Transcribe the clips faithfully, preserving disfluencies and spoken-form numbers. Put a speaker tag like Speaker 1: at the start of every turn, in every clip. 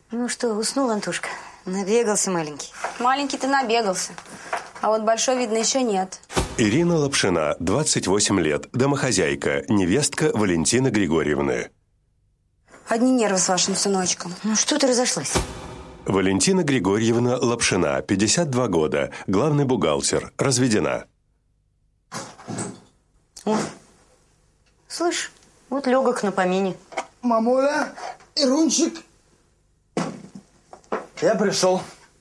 Speaker 1: Ну что, уснул Антошка? Набегался маленький.
Speaker 2: Маленький ты набегался. А вот большой, видно, еще нет.
Speaker 3: Ирина Лапшина, двадцать восемь лет, домохозяйка, невестка Валентины Григорьевны.
Speaker 2: Одни нервы с вашим сыночком.
Speaker 1: Ну что ты разошлась?
Speaker 3: Валентина Григорьевна Лапшина, пятьдесят два года, главный бухгалтер, разведена.
Speaker 1: О, слышь, вот легок на помине.
Speaker 4: Мамуля, Ирунчик, я пришел.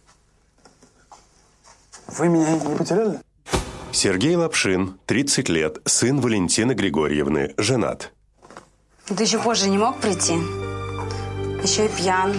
Speaker 4: Вы меня не потеряли?
Speaker 3: Сергей Лапшин, тридцать лет, сын Валентины Григорьевны, женат.
Speaker 2: Ты еще позже не мог прийти? Еще и пьян.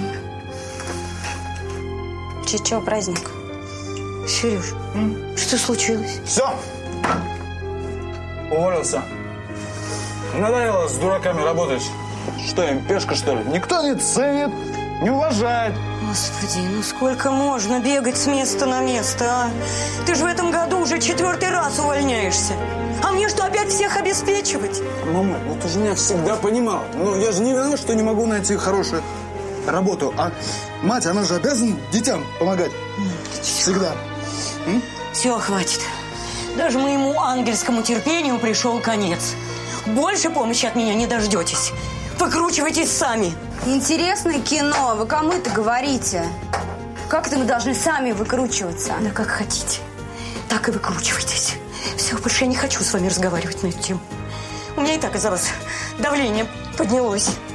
Speaker 2: Че-че, праздник?
Speaker 1: Сереж, М? что случилось?
Speaker 4: Все. Уволился. Надоело с дураками работать. Что им, пешка, что ли? Никто не ценит, не уважает.
Speaker 1: Господи, ну сколько можно бегать с места на место, а? Ты же в этом году уже четвертый раз увольняешься. А мне что, опять всех обеспечивать?
Speaker 4: Мама, ну ты же меня всегда понимала. Ну я же не виноват, что не могу найти хорошую работу. А мать, она же обязана детям помогать. Всегда. М?
Speaker 1: Все, хватит. Даже моему ангельскому терпению пришел конец. Больше помощи от меня не дождетесь. Выкручивайтесь сами.
Speaker 2: Интересное кино. Вы кому это говорите? Как это мы должны сами выкручиваться?
Speaker 1: Да как хотите. Так и выкручивайтесь. Все, больше я не хочу с вами разговаривать на эту тему. У меня и так из-за вас давление поднялось.